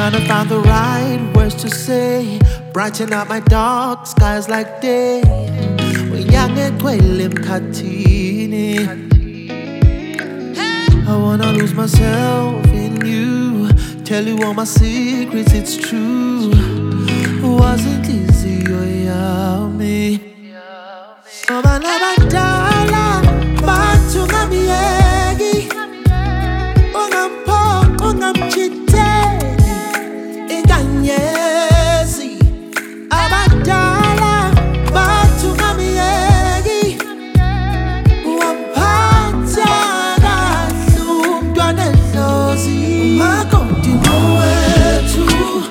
Trying to find the right words to say, brighten up my dark skies like day. I wanna lose myself in you, tell you all my secrets, it's true. Wasn't easy, oh yeah, me. Abadala, bathu ngamiyeki, ungampho, ungamchitheli, inkanyezi. Abadala, bathu ngamiyeki, wamphatha kahle umntwana edlozi. Umakoti nowethu,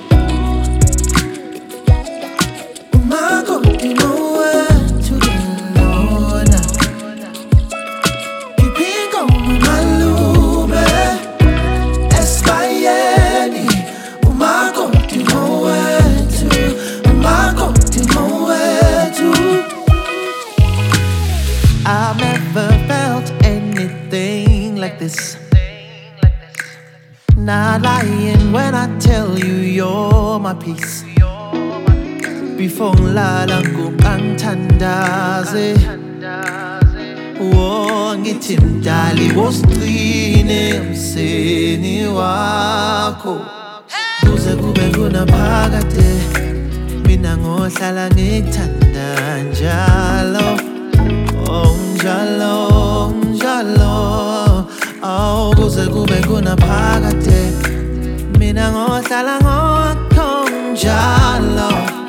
umakoti nowethu lona. Iphingo malume esibayeni. Umakoti nowethu, umakoti nowethu. I've never felt anything like this. Not lying when I tell you you're my peace. Before ngilala ngukangithandaze. Oh, ngithi mdali wosiqine emseni wakho. Kuze kube kunaphakade, mina ngohlala ngikuthanda njalo. Oh njalo, njalo. Oh, kuze kube kunaphakade, mina ngohlala ngakho njalo.